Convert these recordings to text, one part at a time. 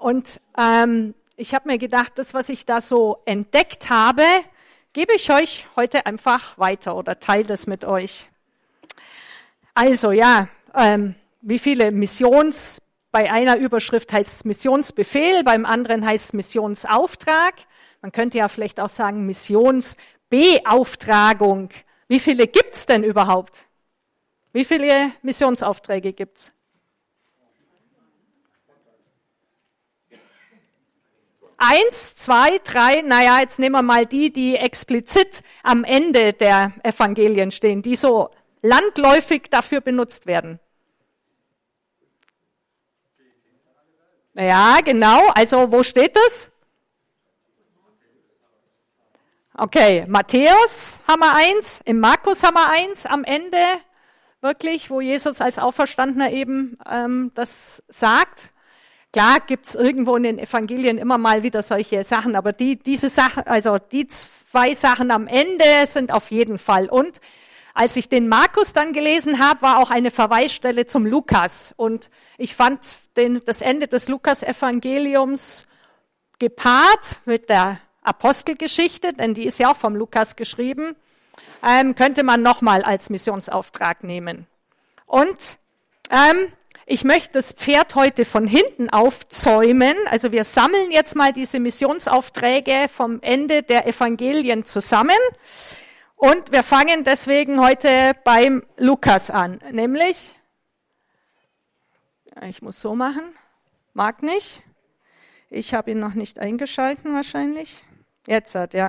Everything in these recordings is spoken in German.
Und ich habe mir gedacht, das, was ich da so entdeckt habe, gebe ich euch heute einfach weiter oder teile das mit euch. Also ja, wie viele bei einer Überschrift heißt es Missionsbefehl, beim anderen heißt es Missionsauftrag. Man könnte ja vielleicht auch sagen Missionsbeauftragung. Wie viele gibt es denn überhaupt? Wie viele Missionsaufträge gibt es? 1, 2, 3, naja, jetzt nehmen wir mal die explizit am Ende der Evangelien stehen, die so landläufig dafür benutzt werden. Ja, genau, also wo steht das? Okay, Matthäus haben wir 1, im Markus haben wir 1 am Ende, wirklich, wo Jesus als Auferstandener eben das sagt. Klar gibt es irgendwo in den Evangelien immer mal wieder solche Sachen, aber diese Sachen, also die 2 Sachen am Ende sind auf jeden Fall. Und als ich den Markus dann gelesen habe, war auch eine Verweisstelle zum Lukas. Und ich fand das Ende des Lukas-Evangeliums gepaart mit der Apostelgeschichte, denn die ist ja auch vom Lukas geschrieben, könnte man nochmal als Missionsauftrag nehmen. Und ich möchte das Pferd heute von hinten aufzäumen. Also wir sammeln jetzt mal diese Missionsaufträge vom Ende der Evangelien zusammen. Und wir fangen deswegen heute beim Lukas an. Nämlich, ich muss so machen, mag nicht. Ich habe ihn noch nicht eingeschalten wahrscheinlich. Jetzt ja.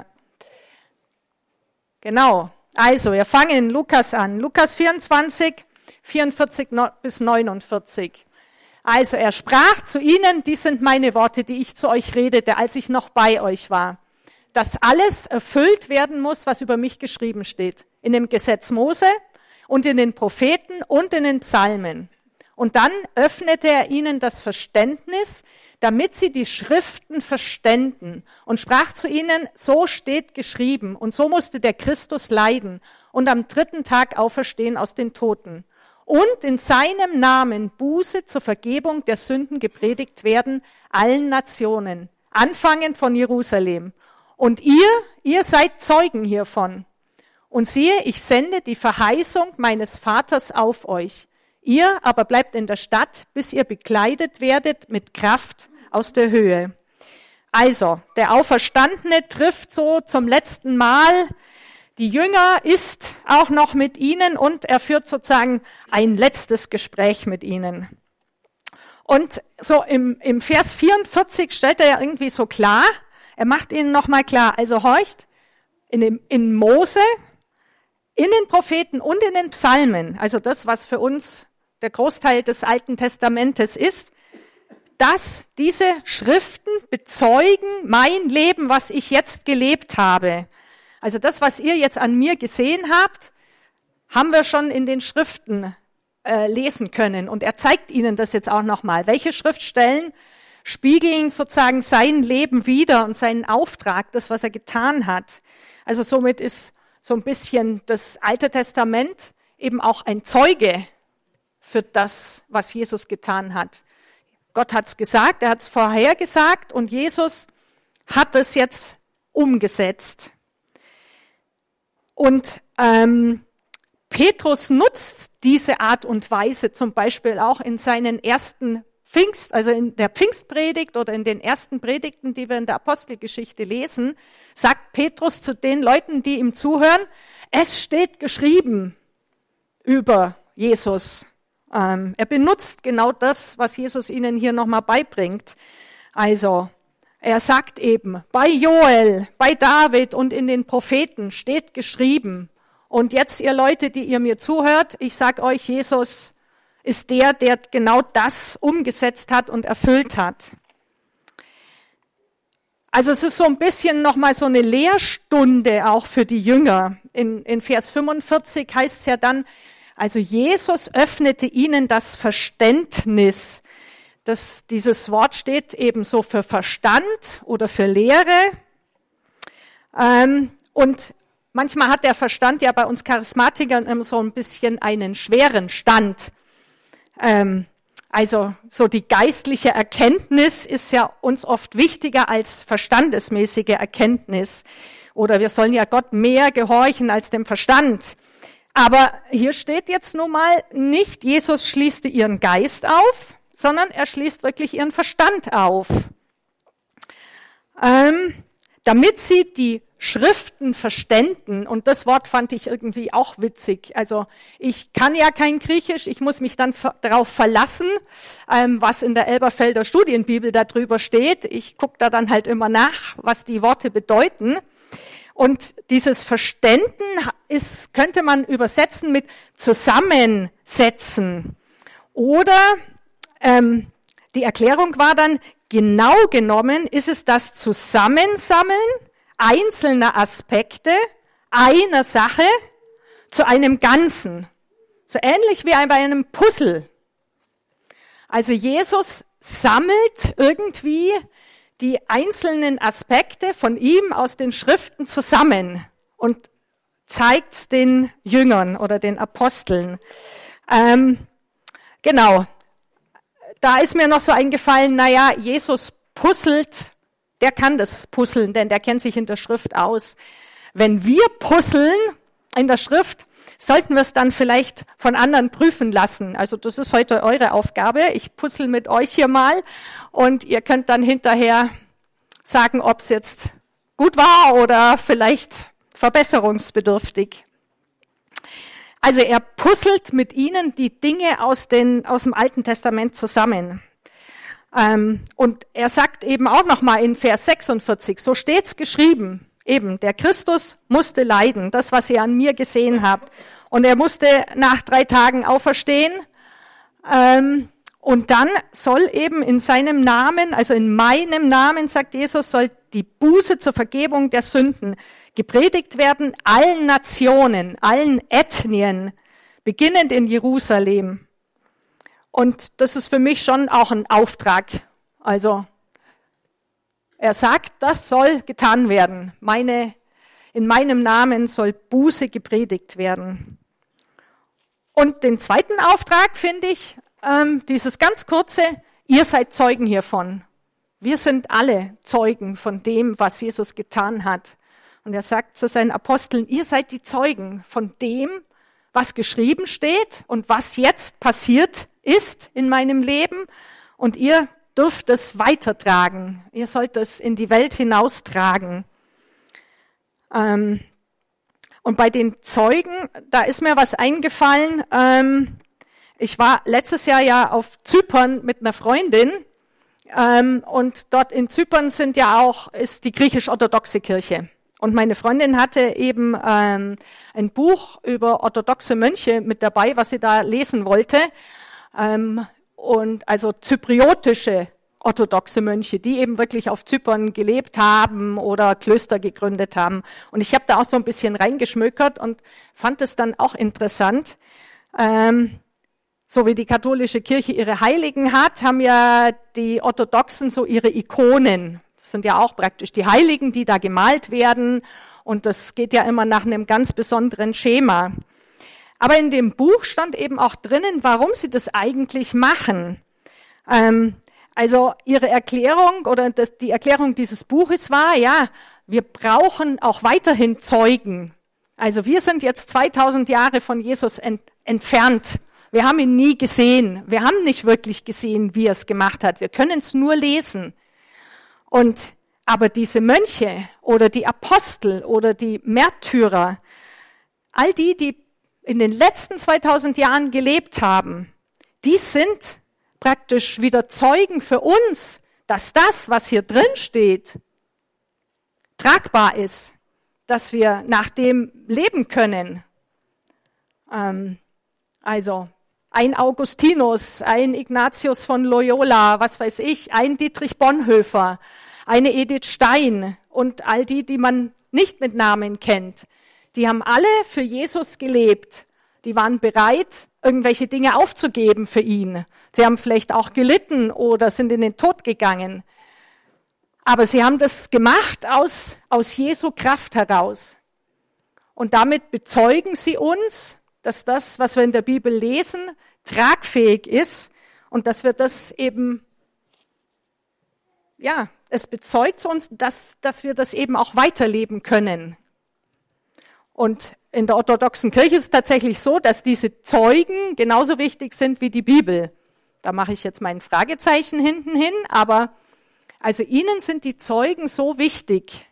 Genau. Also wir fangen Lukas an. Lukas 24. 44 bis 49. Also er sprach zu ihnen, dies sind meine Worte, die ich zu euch redete, als ich noch bei euch war, dass alles erfüllt werden muss, was über mich geschrieben steht, in dem Gesetz Mose und in den Propheten und in den Psalmen. Und dann öffnete er ihnen das Verständnis, damit sie die Schriften verständen und sprach zu ihnen, so steht geschrieben und so musste der Christus leiden und am 3. Tag auferstehen aus den Toten. Und in seinem Namen Buße zur Vergebung der Sünden gepredigt werden allen Nationen, anfangend von Jerusalem. Und ihr seid Zeugen hiervon. Und siehe, ich sende die Verheißung meines Vaters auf euch. Ihr aber bleibt in der Stadt, bis ihr bekleidet werdet mit Kraft aus der Höhe. Also, der Auferstandene trifft so zum letzten Mal die Jünger, ist auch noch mit ihnen und er führt sozusagen ein letztes Gespräch mit ihnen. Und so im Vers 44 stellt er ja irgendwie so klar, er macht ihnen nochmal klar, also horcht, in Mose, in den Propheten und in den Psalmen, also das, was für uns der Großteil des Alten Testamentes ist, dass diese Schriften bezeugen mein Leben, was ich jetzt gelebt habe. Also das, was ihr jetzt an mir gesehen habt, haben wir schon in den Schriften lesen können. Und er zeigt ihnen das jetzt auch nochmal. Welche Schriftstellen spiegeln sozusagen sein Leben wider und seinen Auftrag, das, was er getan hat. Also somit ist so ein bisschen das Alte Testament eben auch ein Zeuge für das, was Jesus getan hat. Gott hat es gesagt, er hat es vorhergesagt und Jesus hat es jetzt umgesetzt. Und Petrus nutzt diese Art und Weise zum Beispiel auch in seinen ersten also in der Pfingstpredigt oder in den ersten Predigten, die wir in der Apostelgeschichte lesen, sagt Petrus zu den Leuten, die ihm zuhören, es steht geschrieben über Jesus. Er benutzt genau das, was Jesus ihnen hier nochmal beibringt. Also, er sagt eben, bei Joel, bei David und in den Propheten steht geschrieben. Und jetzt, ihr Leute, die ihr mir zuhört, ich sage euch, Jesus ist der genau das umgesetzt hat und erfüllt hat. Also es ist so ein bisschen nochmal so eine Lehrstunde auch für die Jünger. In Vers 45 heißt es ja dann, also Jesus öffnete ihnen das Verständnis. Dieses Wort steht eben so für Verstand oder für Lehre. Und manchmal hat der Verstand ja bei uns Charismatikern immer so ein bisschen einen schweren Stand. Also so die geistliche Erkenntnis ist ja uns oft wichtiger als verstandesmäßige Erkenntnis. Oder wir sollen ja Gott mehr gehorchen als dem Verstand. Aber hier steht jetzt nun mal nicht, Jesus schließte ihren Geist auf, sondern er schließt wirklich ihren Verstand auf. Damit sie die Schriften verständen, und das Wort fand ich irgendwie auch witzig. Also ich kann ja kein Griechisch, ich muss mich dann darauf verlassen, was in der Elberfelder Studienbibel darüber steht. Ich gucke da dann halt immer nach, was die Worte bedeuten. Und dieses Verständen könnte man übersetzen mit zusammensetzen. Oder die Erklärung war dann, genau genommen ist es das Zusammensammeln einzelner Aspekte einer Sache zu einem Ganzen. So ähnlich wie bei einem Puzzle. Also Jesus sammelt irgendwie die einzelnen Aspekte von ihm aus den Schriften zusammen und zeigt den Jüngern oder den Aposteln. Genau. Da ist mir noch so eingefallen, Jesus puzzelt. Der kann das puzzeln, denn der kennt sich in der Schrift aus. Wenn wir puzzeln in der Schrift, sollten wir es dann vielleicht von anderen prüfen lassen. Also das ist heute eure Aufgabe. Ich puzzle mit euch hier mal und ihr könnt dann hinterher sagen, ob es jetzt gut war oder vielleicht verbesserungsbedürftig. Also er puzzelt mit ihnen die Dinge aus dem Alten Testament zusammen. Und er sagt eben auch nochmal in Vers 46, so steht's geschrieben, eben, der Christus musste leiden, das, was ihr an mir gesehen habt. Und er musste nach 3 Tagen auferstehen. Und dann soll eben in seinem Namen, also in meinem Namen, sagt Jesus, soll die Buße zur Vergebung der Sünden gepredigt werden, allen Nationen, allen Ethnien, beginnend in Jerusalem. Und das ist für mich schon auch ein Auftrag. Also er sagt, das soll getan werden. In meinem Namen soll Buße gepredigt werden. Und den zweiten Auftrag finde ich, dieses ganz kurze, ihr seid Zeugen hiervon. Wir sind alle Zeugen von dem, was Jesus getan hat. Und er sagt zu seinen Aposteln, ihr seid die Zeugen von dem, was geschrieben steht und was jetzt passiert ist in meinem Leben. Und ihr dürft es weitertragen. Ihr sollt es in die Welt hinaustragen. Und bei den Zeugen, da ist mir was eingefallen. Ich war letztes Jahr ja auf Zypern mit einer Freundin. Und dort in Zypern ist die griechisch-orthodoxe Kirche. Und meine Freundin hatte eben ein Buch über orthodoxe Mönche mit dabei, was sie da lesen wollte. Und also zypriotische orthodoxe Mönche, die eben wirklich auf Zypern gelebt haben oder Klöster gegründet haben. Und ich habe da auch so ein bisschen reingeschmökert und fand es dann auch interessant. So wie die katholische Kirche ihre Heiligen hat, haben ja die Orthodoxen so ihre Ikonen. Das sind ja auch praktisch die Heiligen, die da gemalt werden. Und das geht ja immer nach einem ganz besonderen Schema. Aber in dem Buch stand eben auch drinnen, warum sie das eigentlich machen. Also ihre Erklärung oder die Erklärung dieses Buches war, ja, wir brauchen auch weiterhin Zeugen. Also wir sind jetzt 2000 Jahre von Jesus entfernt. Wir haben ihn nie gesehen. Wir haben nicht wirklich gesehen, wie er es gemacht hat. Wir können es nur lesen. Aber diese Mönche oder die Apostel oder die Märtyrer, all die in den letzten 2000 Jahren gelebt haben, die sind praktisch wieder Zeugen für uns, dass das, was hier drin steht, tragbar ist, dass wir nach dem leben können. Also ein Augustinus, ein Ignatius von Loyola, was weiß ich, ein Dietrich Bonhoeffer, eine Edith Stein und all die man nicht mit Namen kennt, die haben alle für Jesus gelebt. Die waren bereit, irgendwelche Dinge aufzugeben für ihn. Sie haben vielleicht auch gelitten oder sind in den Tod gegangen. Aber sie haben das gemacht aus Jesu Kraft heraus. Und damit bezeugen sie uns, dass das, was wir in der Bibel lesen, tragfähig ist und dass wir das eben, ja, es bezeugt zu uns, dass wir das eben auch weiterleben können. Und in der orthodoxen Kirche ist es tatsächlich so, dass diese Zeugen genauso wichtig sind wie die Bibel. Da mache ich jetzt mein Fragezeichen hinten hin, aber also ihnen sind die Zeugen so wichtig.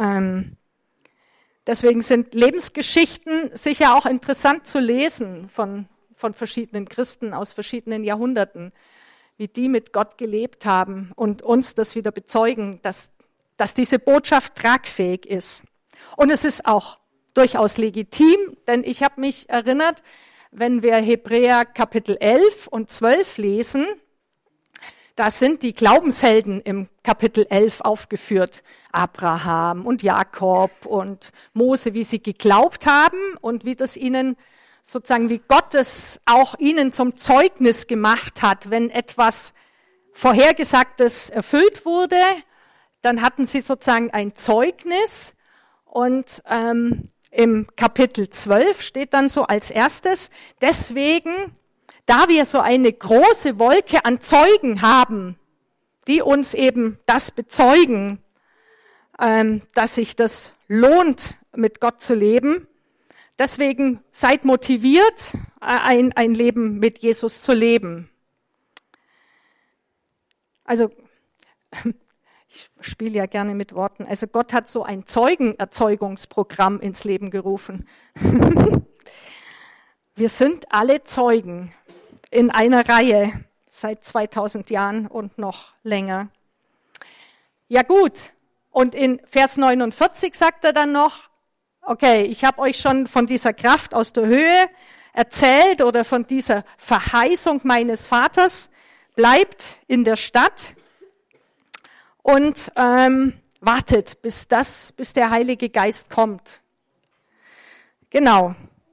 Deswegen sind Lebensgeschichten sicher auch interessant zu lesen von verschiedenen Christen aus verschiedenen Jahrhunderten, wie die mit Gott gelebt haben und uns das wieder bezeugen, dass diese Botschaft tragfähig ist. Und es ist auch durchaus legitim, denn ich habe mich erinnert, wenn wir Hebräer Kapitel 11 und 12 lesen, da sind die Glaubenshelden im Kapitel 11 aufgeführt. Abraham und Jakob und Mose, wie sie geglaubt haben und wie das ihnen sozusagen, wie Gott es auch ihnen zum Zeugnis gemacht hat. Wenn etwas Vorhergesagtes erfüllt wurde, dann hatten sie sozusagen ein Zeugnis. Und im Kapitel 12 steht dann so als erstes, deswegen, da wir so eine große Wolke an Zeugen haben, die uns eben das bezeugen, dass sich das lohnt, mit Gott zu leben. Deswegen seid motiviert, ein Leben mit Jesus zu leben. Also, ich spiele ja gerne mit Worten. Also Gott hat so ein Zeugenerzeugungsprogramm ins Leben gerufen. Wir sind alle Zeugen in einer Reihe seit 2000 Jahren und noch länger. Ja gut, und in Vers 49 sagt er dann noch, okay, ich habe euch schon von dieser Kraft aus der Höhe erzählt oder von dieser Verheißung meines Vaters, bleibt in der Stadt und wartet, bis der Heilige Geist kommt. Genau.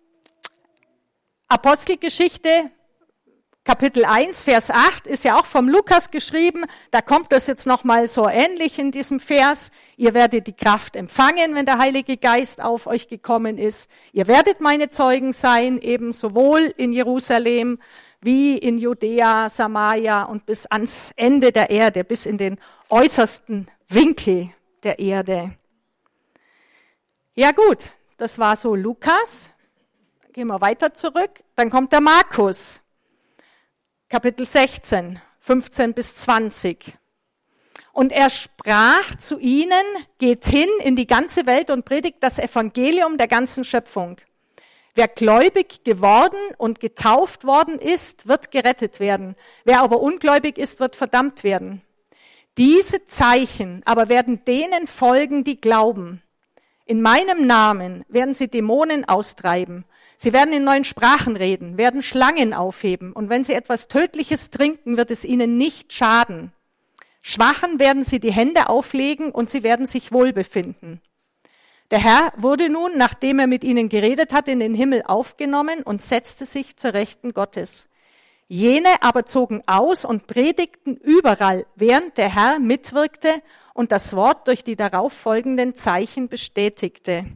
Apostelgeschichte, Kapitel 1, Vers 8 ist ja auch vom Lukas geschrieben. Da kommt das jetzt nochmal so ähnlich in diesem Vers. Ihr werdet die Kraft empfangen, wenn der Heilige Geist auf euch gekommen ist. Ihr werdet meine Zeugen sein, eben sowohl in Jerusalem wie in Judäa, Samaria und bis ans Ende der Erde, bis in den äußersten Winkel der Erde. Ja gut, das war so Lukas. Gehen wir weiter zurück. Dann kommt der Markus. Kapitel 16, 15 bis 20. Und er sprach zu ihnen, geht hin in die ganze Welt und predigt das Evangelium der ganzen Schöpfung. Wer gläubig geworden und getauft worden ist, wird gerettet werden. Wer aber ungläubig ist, wird verdammt werden. Diese Zeichen aber werden denen folgen, die glauben. In meinem Namen werden sie Dämonen austreiben. Sie werden in neuen Sprachen reden, werden Schlangen aufheben. Und wenn sie etwas Tödliches trinken, wird es ihnen nicht schaden. Schwachen werden sie die Hände auflegen und sie werden sich wohlbefinden. Der Herr wurde nun, nachdem er mit ihnen geredet hat, in den Himmel aufgenommen und setzte sich zur Rechten Gottes. Jene aber zogen aus und predigten überall, während der Herr mitwirkte und das Wort durch die darauf folgenden Zeichen bestätigte.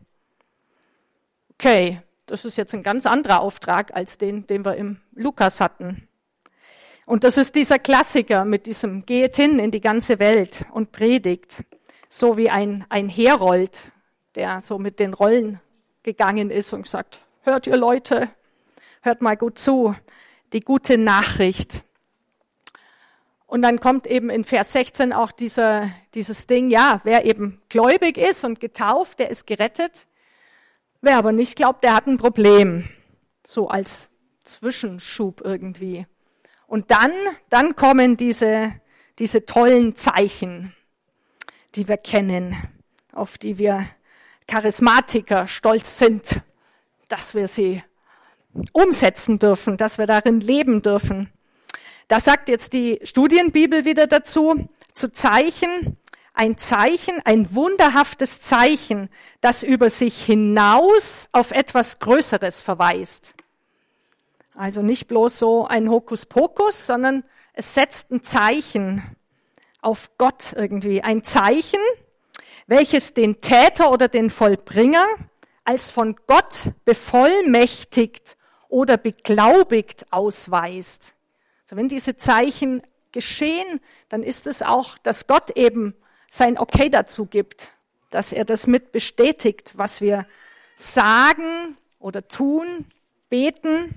Okay, das ist jetzt ein ganz anderer Auftrag als den wir im Lukas hatten. Und das ist dieser Klassiker mit diesem Geht hin in die ganze Welt und predigt, so wie ein Herold, der so mit den Rollen gegangen ist und sagt, hört ihr Leute, hört mal gut zu, die gute Nachricht. Und dann kommt eben in Vers 16 auch dieses Ding, ja, wer eben gläubig ist und getauft, der ist gerettet. Wer aber nicht glaubt, der hat ein Problem. So als Zwischenschub irgendwie. Und dann kommen diese tollen Zeichen, die wir kennen, auf die wir Charismatiker stolz sind, dass wir sie umsetzen dürfen, dass wir darin leben dürfen. Da sagt jetzt die Studienbibel wieder dazu, zu Zeichen, ein wunderhaftes Zeichen, das über sich hinaus auf etwas Größeres verweist. Also nicht bloß so ein Hokuspokus, sondern es setzt ein Zeichen auf Gott irgendwie. Ein Zeichen, welches den Täter oder den Vollbringer als von Gott bevollmächtigt oder beglaubigt ausweist. Also wenn diese Zeichen geschehen, dann ist es auch, dass Gott eben sein Okay dazu gibt, dass er das mit bestätigt, was wir sagen oder tun, beten.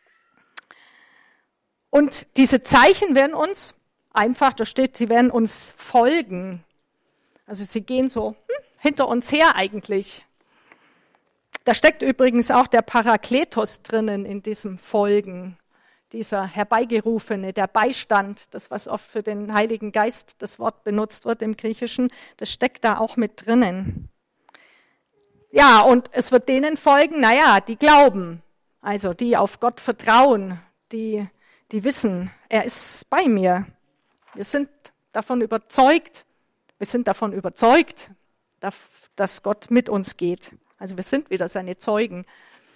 Und diese Zeichen werden uns einfach, da steht, sie werden uns folgen. Also sie gehen so hinter uns her eigentlich. Da steckt übrigens auch der Parakletos drinnen in diesem Folgen, dieser Herbeigerufene, der Beistand, das was oft für den Heiligen Geist das Wort benutzt wird im Griechischen, das steckt da auch mit drinnen. Ja, und es wird denen folgen, die glauben, also die auf Gott vertrauen, die wissen, er ist bei mir. Wir sind davon überzeugt, dass Gott mit uns geht. Also wir sind wieder seine Zeugen.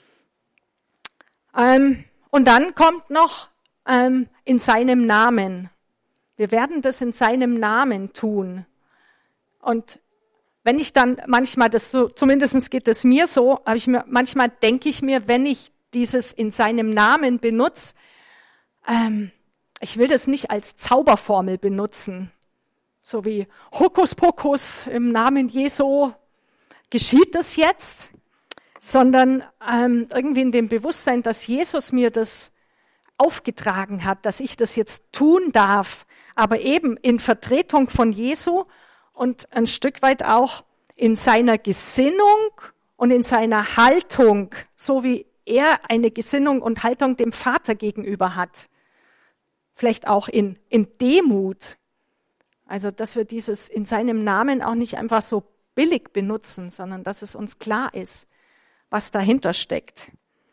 Und dann kommt noch in seinem Namen. Wir werden das in seinem Namen tun. Und wenn ich dann manchmal das so, zumindest geht es mir so, manchmal denke ich mir, wenn ich dieses in seinem Namen benutze, ich will das nicht als Zauberformel benutzen, so wie Hokuspokus im Namen Jesu geschieht das jetzt, sondern irgendwie in dem Bewusstsein, dass Jesus mir das aufgetragen hat, dass ich das jetzt tun darf, aber eben in Vertretung von Jesu und ein Stück weit auch in seiner Gesinnung und in seiner Haltung, so wie er eine Gesinnung und Haltung dem Vater gegenüber hat. Vielleicht auch in Demut. Also, dass wir dieses in seinem Namen auch nicht einfach so billig benutzen, sondern dass es uns klar ist, was dahinter steckt.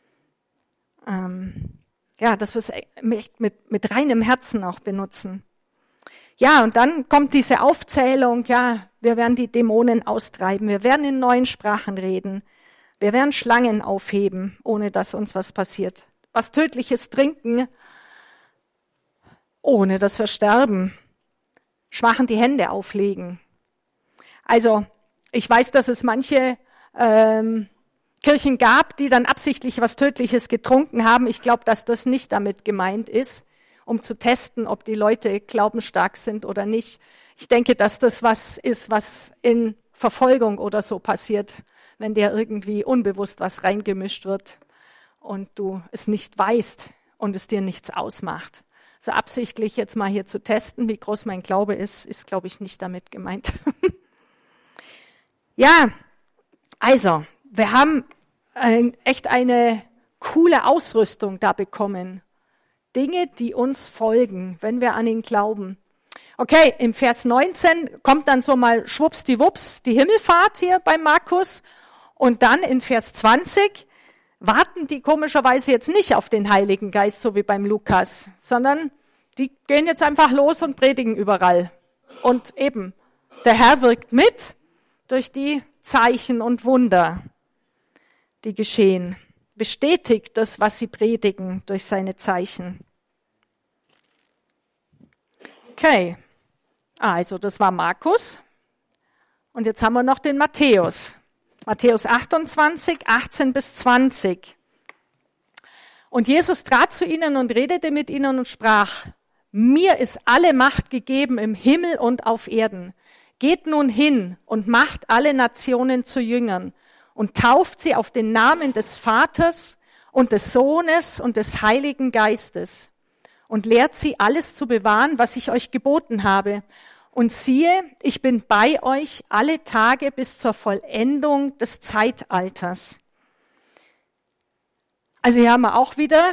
Dass wir es mit reinem Herzen auch benutzen. Ja, und dann kommt diese Aufzählung, wir werden die Dämonen austreiben, wir werden in neuen Sprachen reden, wir werden Schlangen aufheben, ohne dass uns was passiert. Was Tödliches trinken, ohne dass wir sterben. Schwachen die Hände auflegen. Also, ich weiß, dass es manche Kirchen gab, die dann absichtlich was Tödliches getrunken haben. Ich glaube, dass das nicht damit gemeint ist, um zu testen, ob die Leute glaubensstark sind oder nicht. Ich denke, dass das was ist, was in Verfolgung oder so passiert, wenn dir irgendwie unbewusst was reingemischt wird und du es nicht weißt und es dir nichts ausmacht. So absichtlich jetzt mal hier zu testen, wie groß mein Glaube ist, glaube ich, nicht damit gemeint. Ja, also, wir haben echt eine coole Ausrüstung da bekommen. Dinge, die uns folgen, wenn wir an ihn glauben. Okay, im Vers 19 kommt dann so mal schwuppsdiwupps die Himmelfahrt hier bei Markus. Und dann in Vers 20 warten die komischerweise jetzt nicht auf den Heiligen Geist, so wie beim Lukas, sondern die gehen jetzt einfach los und predigen überall. Und eben, der Herr wirkt mit durch die Zeichen und Wunder, die geschehen. Bestätigt das, was sie predigen, durch seine Zeichen. Okay, also das war Markus. Und jetzt haben wir noch den Matthäus. Matthäus 28, 18 bis 20. Und Jesus trat zu ihnen und redete mit ihnen und sprach: Mir ist alle Macht gegeben im Himmel und auf Erden. Geht nun hin und macht alle Nationen zu Jüngern und tauft sie auf den Namen des Vaters und des Sohnes und des Heiligen Geistes und lehrt sie, alles zu bewahren, was ich euch geboten habe. Und siehe, ich bin bei euch alle Tage bis zur Vollendung des Zeitalters. Also hier haben wir auch wieder,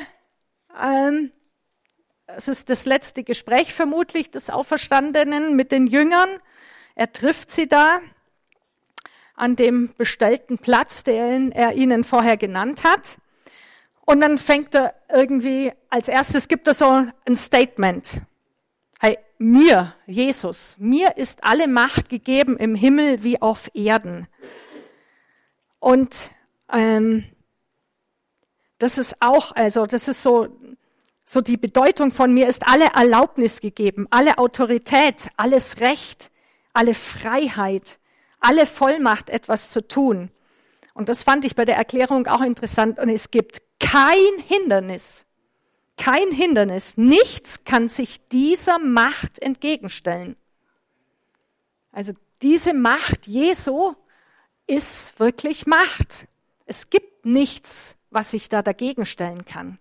es ist das letzte Gespräch vermutlich des Auferstandenen mit den Jüngern. Er trifft sie da an dem bestellten Platz, den er ihnen vorher genannt hat. Und dann fängt er irgendwie, als erstes gibt er so ein Statement. Hey, mir, Jesus, mir ist alle Macht gegeben im Himmel wie auf Erden. Und das ist auch, also das ist so die Bedeutung von mir ist alle Erlaubnis gegeben, alle Autorität, alles Recht, alle Freiheit, alle Vollmacht, etwas zu tun. Und das fand ich bei der Erklärung auch interessant. Und es gibt kein Hindernis, kein Hindernis, nichts kann sich dieser Macht entgegenstellen. Also diese Macht Jesu ist wirklich Macht. Es gibt nichts, was sich da dagegen stellen kann.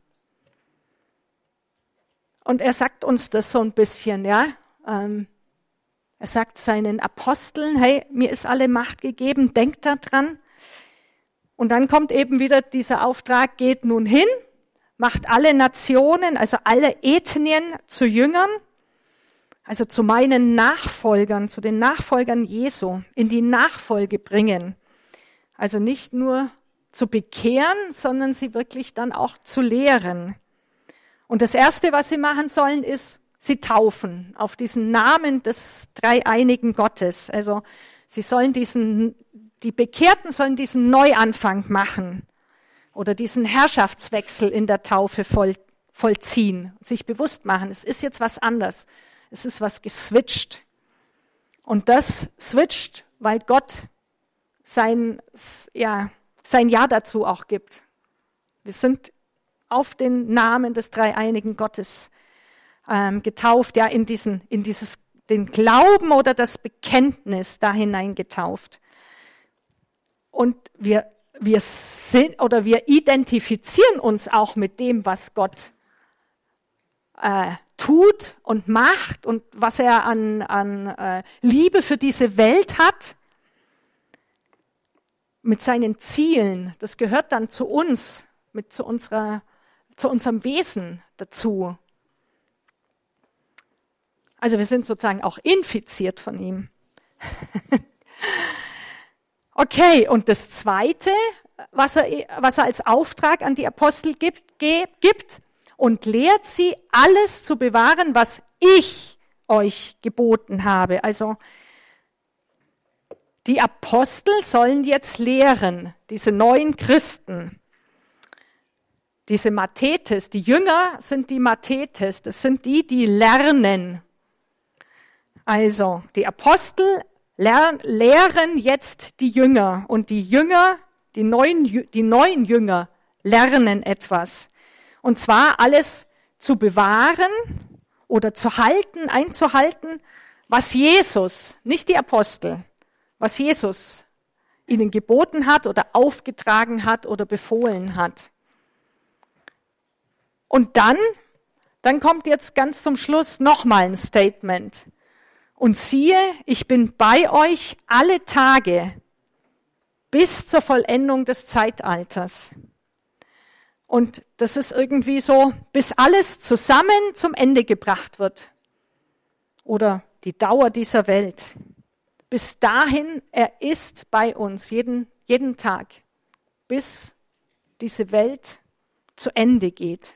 Und er sagt uns das so ein bisschen, ja. Er sagt seinen Aposteln, hey, mir ist alle Macht gegeben, denkt daran. Und dann kommt eben wieder dieser Auftrag, geht nun hin, macht alle Nationen, also alle Ethnien zu Jüngern, also zu meinen Nachfolgern, zu den Nachfolgern Jesu, in die Nachfolge bringen. Also nicht nur zu bekehren, sondern sie wirklich dann auch zu lehren. Und das Erste, was sie machen sollen, ist, sie taufen auf diesen Namen des dreieinigen Gottes. Also sie sollen die Bekehrten sollen diesen Neuanfang machen oder diesen Herrschaftswechsel in der Taufe vollziehen, sich bewusst machen, es ist jetzt was anderes, es ist was geswitcht. Und das switcht, weil Gott sein Ja dazu auch gibt. Wir sind auf den Namen des dreieinigen Gottes getauft, ja, in den Glauben oder das Bekenntnis da hinein getauft. Und wir identifizieren uns auch mit dem, was Gott tut und macht und was er an Liebe für diese Welt hat, mit seinen Zielen. Das gehört dann zu uns, zu unserem Wesen dazu. Also wir sind sozusagen auch infiziert von ihm. Okay, und das Zweite, was er als Auftrag an die Apostel gibt, und lehrt sie, alles zu bewahren, was ich euch geboten habe. Also die Apostel sollen jetzt lehren, diese neuen Christen, diese Mathetes, die Jünger sind die Mathetes, das sind die lernen. Also die Apostel lehren jetzt die Jünger und die Jünger, die neuen Jünger lernen etwas. Und zwar alles zu bewahren oder zu halten, einzuhalten, was Jesus, nicht die Apostel, was Jesus ihnen geboten hat oder aufgetragen hat oder befohlen hat. Und dann kommt jetzt ganz zum Schluss nochmal ein Statement. Und siehe, ich bin bei euch alle Tage bis zur Vollendung des Zeitalters. Und das ist irgendwie so, bis alles zusammen zum Ende gebracht wird. Oder die Dauer dieser Welt. Bis dahin, er ist bei uns jeden Tag, bis diese Welt zu Ende geht.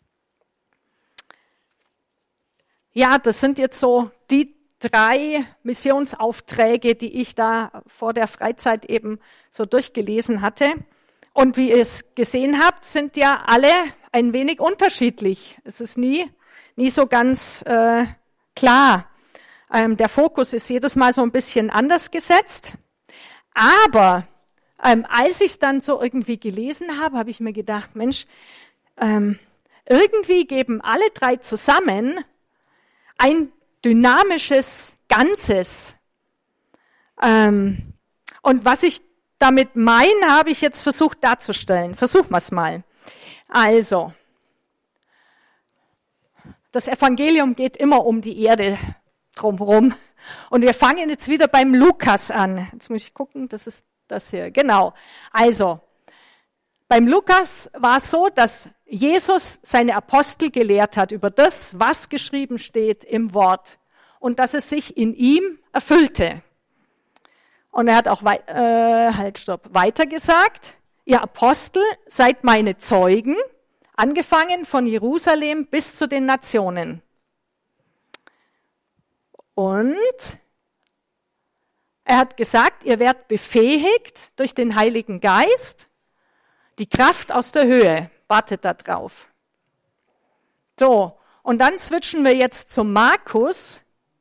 Ja, das sind jetzt so die 3 Missionsaufträge, die ich da vor der Freizeit eben so durchgelesen hatte. Und wie ihr es gesehen habt, sind ja alle ein wenig unterschiedlich. Es ist nie so ganz klar. Der Fokus ist jedes Mal so ein bisschen anders gesetzt. Aber als ich es dann so irgendwie gelesen habe, habe ich mir gedacht, Mensch, irgendwie geben alle 3 zusammen ein dynamisches Ganzes. Und was ich damit meine, habe ich jetzt versucht darzustellen. Versuchen wir es mal. Also, das Evangelium geht immer um die Erde drumherum. Und wir fangen jetzt wieder beim Lukas an. Jetzt muss ich gucken, das ist das hier. Genau. Also, beim Lukas war es so, dass Jesus seine Apostel gelehrt hat über das, was geschrieben steht im Wort und dass es sich in ihm erfüllte. Und er hat auch weiter gesagt, ihr Apostel, seid meine Zeugen, angefangen von Jerusalem bis zu den Nationen. Und er hat gesagt, ihr werdet befähigt durch den Heiligen Geist, die Kraft aus der Höhe, wartet da drauf. So, und dann switchen wir jetzt zu Markus.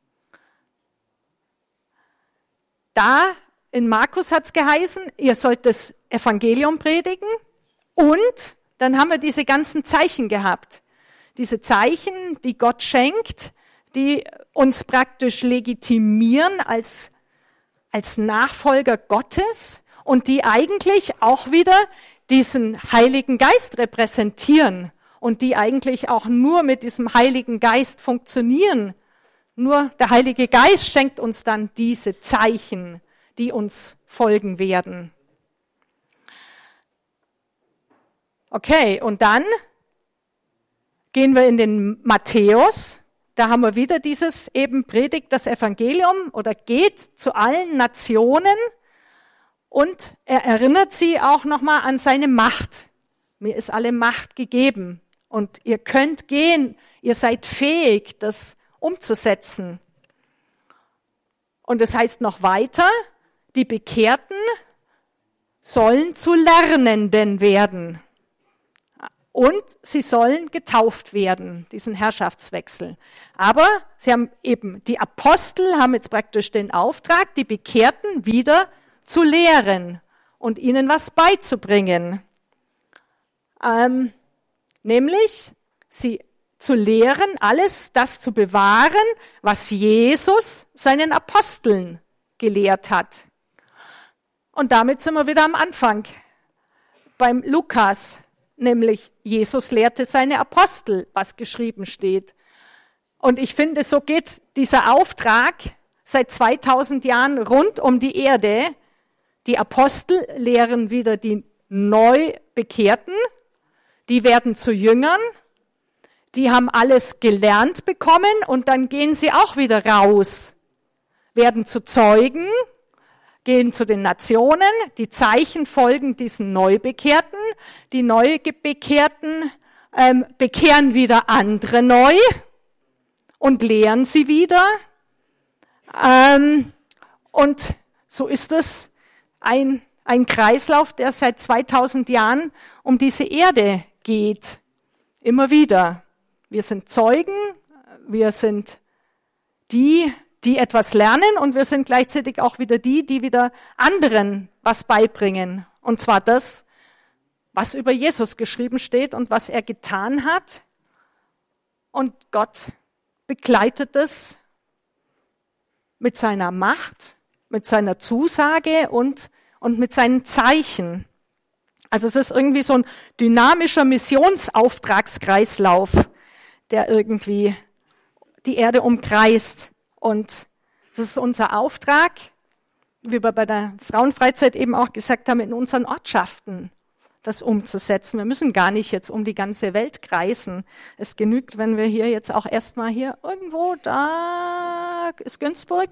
Da in Markus hat es geheißen, ihr sollt das Evangelium predigen und dann haben wir diese ganzen Zeichen gehabt. diese Zeichen, die Gott schenkt, die uns praktisch legitimieren als Nachfolger Gottes und die eigentlich auch wieder diesen Heiligen Geist repräsentieren und die eigentlich auch nur mit diesem Heiligen Geist funktionieren. Nur der Heilige Geist schenkt uns dann diese Zeichen, die uns folgen werden. Okay, und dann gehen wir in den Matthäus. Da haben wir wieder dieses eben predigt das Evangelium oder geht zu allen Nationen und er erinnert sie auch nochmal an seine Macht. Mir ist alle Macht gegeben und ihr könnt gehen, ihr seid fähig, das umzusetzen. Und es heißt noch weiter, die Bekehrten sollen zu Lernenden werden. Und sie sollen getauft werden, diesen Herrschaftswechsel. Aber die Apostel haben jetzt praktisch den Auftrag, die Bekehrten wieder zu lehren und ihnen was beizubringen. Nämlich sie zu lehren, alles das zu bewahren, was Jesus seinen Aposteln gelehrt hat. Und damit sind wir wieder am Anfang beim Lukas. Nämlich Jesus lehrte seine Apostel, was geschrieben steht. Und ich finde, so geht dieser Auftrag seit 2000 Jahren rund um die Erde. Die Apostel lehren wieder die Neubekehrten, die werden zu Jüngern, die haben alles gelernt bekommen und dann gehen sie auch wieder raus, werden zu Zeugen, gehen zu den Nationen, die Zeichen folgen diesen Neubekehrten, die Neubekehrten bekehren wieder andere neu und lehren sie wieder. Und so ist es ein Kreislauf, der seit 2000 Jahren um diese Erde geht. Immer wieder. Wir sind Zeugen, wir sind die etwas lernen und wir sind gleichzeitig auch wieder die wieder anderen was beibringen. Und zwar das, was über Jesus geschrieben steht und was er getan hat. Und Gott begleitet es mit seiner Macht, mit seiner Zusage und mit seinen Zeichen. Also es ist irgendwie so ein dynamischer Missionsauftragskreislauf, der irgendwie die Erde umkreist. Und das ist unser Auftrag, wie wir bei der Frauenfreizeit eben auch gesagt haben, in unseren Ortschaften das umzusetzen. Wir müssen gar nicht jetzt um die ganze Welt kreisen. Es genügt, wenn wir hier jetzt auch erstmal hier irgendwo, da ist Günzburg,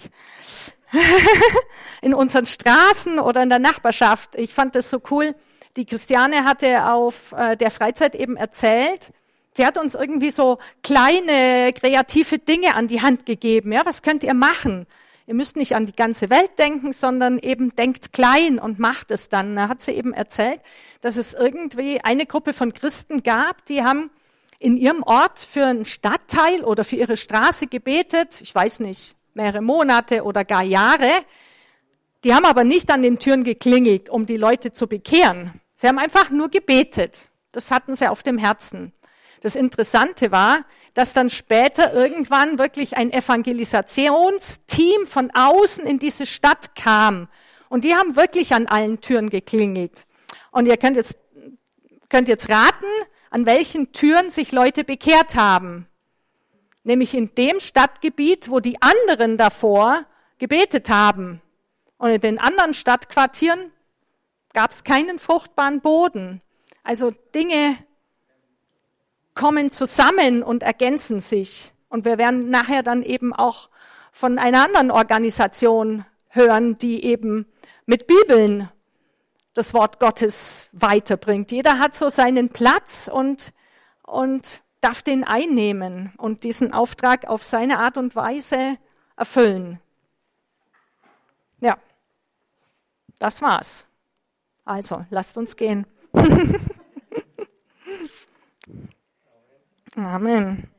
in unseren Straßen oder in der Nachbarschaft. Ich fand das so cool. Die Christiane hatte auf der Freizeit eben erzählt, sie hat uns irgendwie so kleine, kreative Dinge an die Hand gegeben. Ja, was könnt ihr machen? Ihr müsst nicht an die ganze Welt denken, sondern eben denkt klein und macht es dann. Da hat sie eben erzählt, dass es irgendwie eine Gruppe von Christen gab, die haben in ihrem Ort für einen Stadtteil oder für ihre Straße gebetet, ich weiß nicht, mehrere Monate oder gar Jahre. Die haben aber nicht an den Türen geklingelt, um die Leute zu bekehren. Sie haben einfach nur gebetet. Das hatten sie auf dem Herzen. Das Interessante war, dass dann später irgendwann wirklich ein Evangelisationsteam von außen in diese Stadt kam. Und die haben wirklich an allen Türen geklingelt. Und ihr könnt jetzt raten, an welchen Türen sich Leute bekehrt haben. Nämlich in dem Stadtgebiet, wo die anderen davor gebetet haben. Und in den anderen Stadtquartieren gab es keinen fruchtbaren Boden. Also Dinge kommen zusammen und ergänzen sich. Und wir werden nachher dann eben auch von einer anderen Organisation hören, die eben mit Bibeln das Wort Gottes weiterbringt. Jeder hat so seinen Platz und darf den einnehmen und diesen Auftrag auf seine Art und Weise erfüllen. Ja, das war's. Also, lasst uns gehen. Amen.